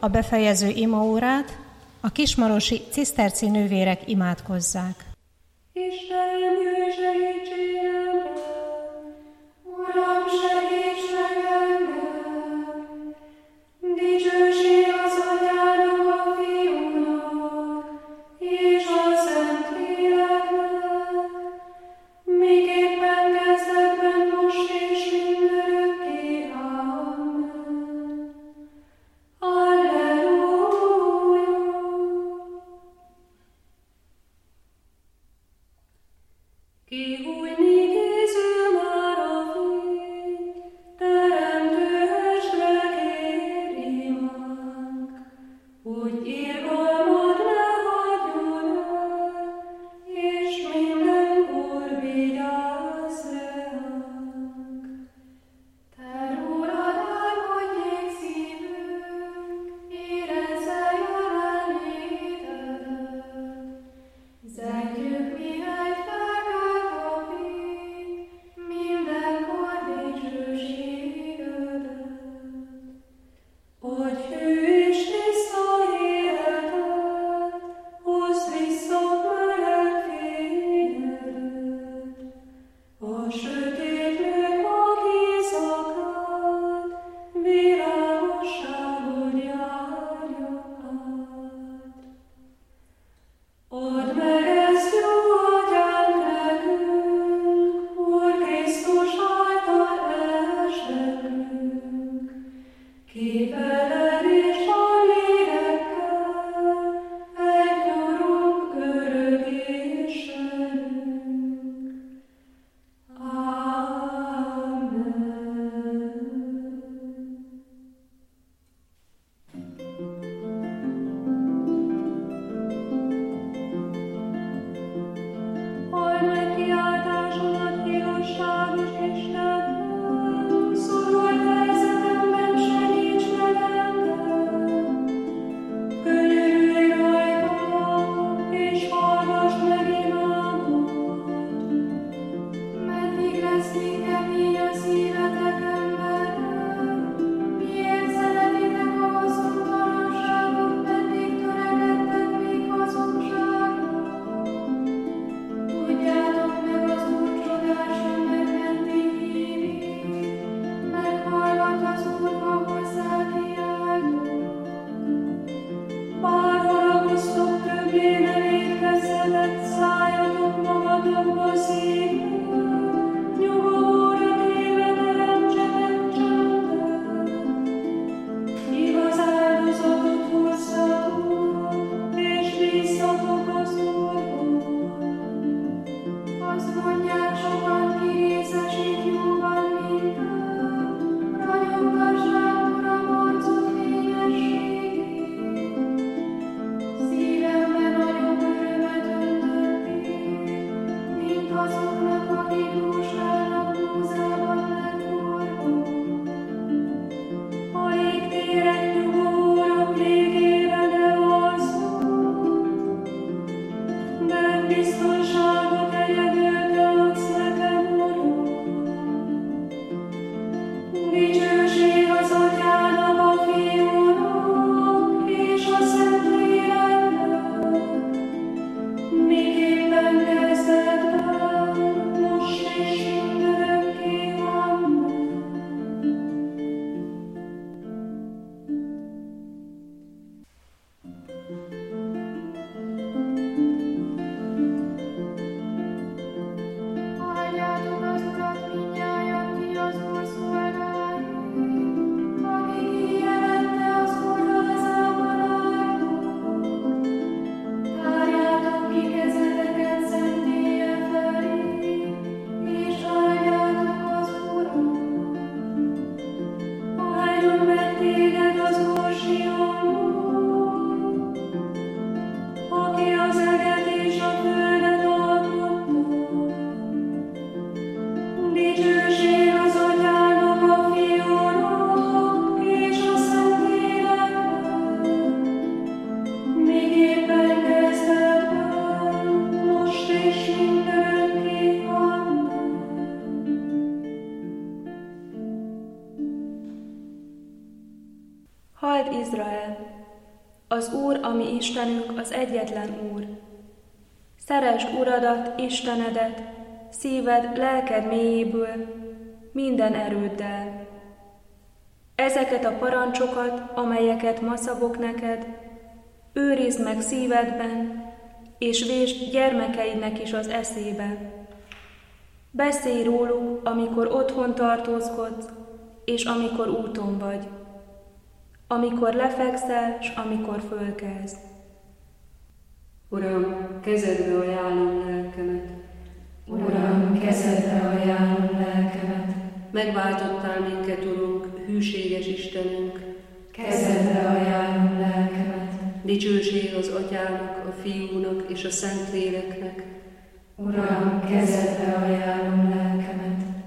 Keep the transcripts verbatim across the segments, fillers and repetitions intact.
a befejező imaórát a kismarosi ciszterci nővérek imádkozzák. Istenem, jöjj segítségemre! Uram, segíts meg engem! Dicsőség az Atyának, a Fiúnak, és a Szentléleknek, miképpen kezdetben, most és mindörökké. Amen. Alleluja! Kihújni fel. Az Úr, a mi Istenünk, az egyetlen Úr. Szeresd Uradat, Istenedet, szíved, lelked mélyéből, minden erőddel. Ezeket a parancsokat, amelyeket ma szabok neked, őrizd meg szívedben, és vésd gyermekeidnek is az eszébe. Beszélj róluk, amikor otthon tartózkodsz, és amikor úton vagy, amikor lefekszel, s amikor fölkelsz. Uram, kezedbe ajánlom lelkemet. Uram, kezedbe ajánlom lelkemet. Megváltottál minket, Urunk, hűséges Istenünk. Kezedbe ajánlom lelkemet. Dicsőség az Atyának, a Fiúnak és a Szentléleknek. Uram, kezedbe ajánlom lelkemet.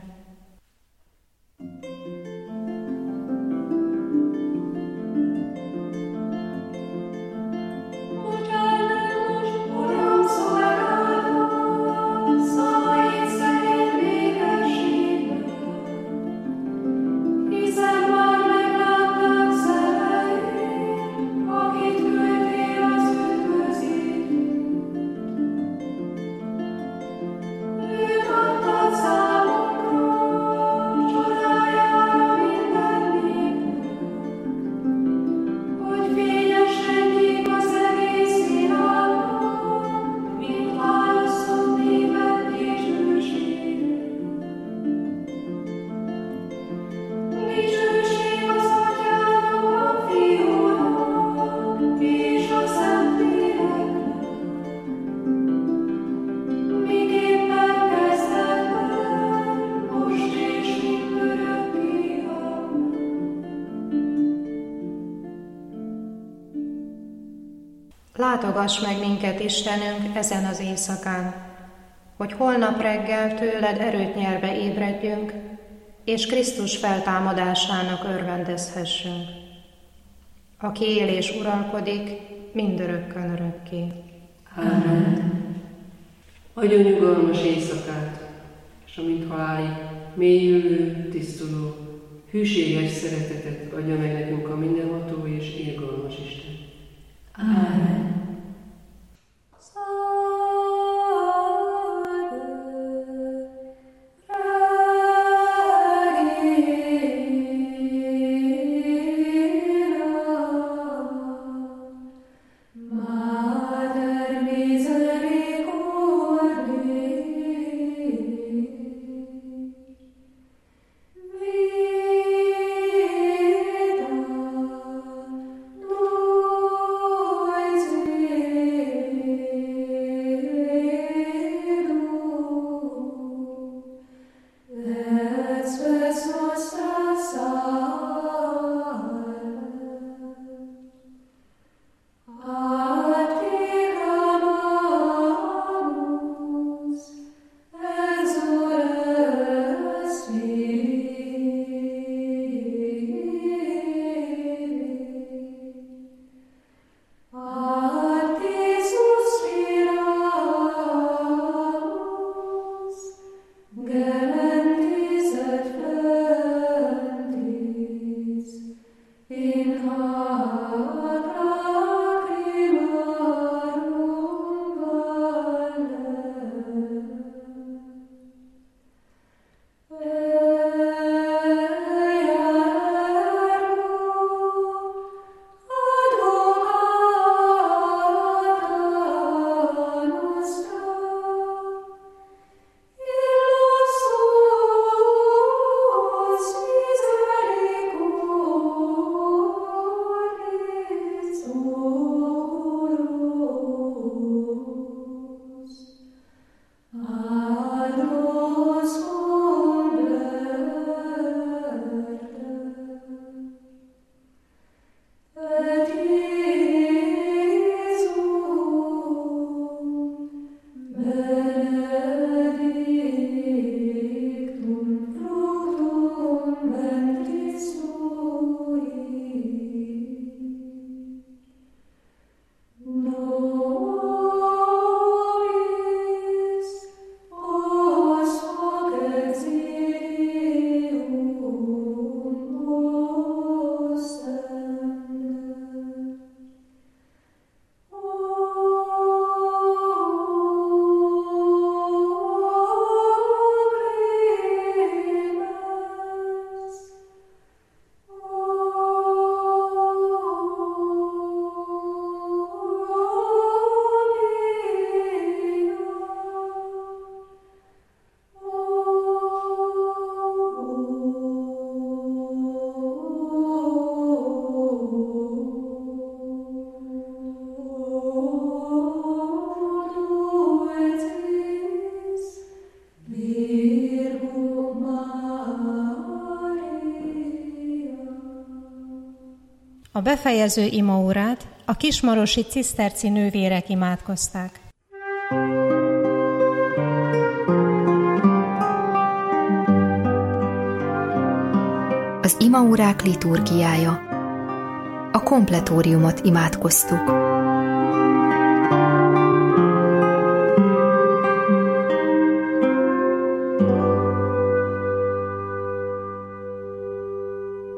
Látogass meg minket, Istenünk, ezen az éjszakán, hogy holnap reggel tőled erőt nyerve ébredjünk, és Krisztus feltámadásának örvendezhessünk, aki él és uralkodik mindörökkön örökké. Amen. Adjon nyugalmas éjszakát, és amint halálig mélyülő, tisztuló, hűséges szeretetet adja meg nekünk a mindenható és irgalmas Isten. Amen. A befejező imaórát a kismarosi ciszterci nővérek imádkozták. Az imaórák liturgiája. A kompletóriumot imádkoztuk.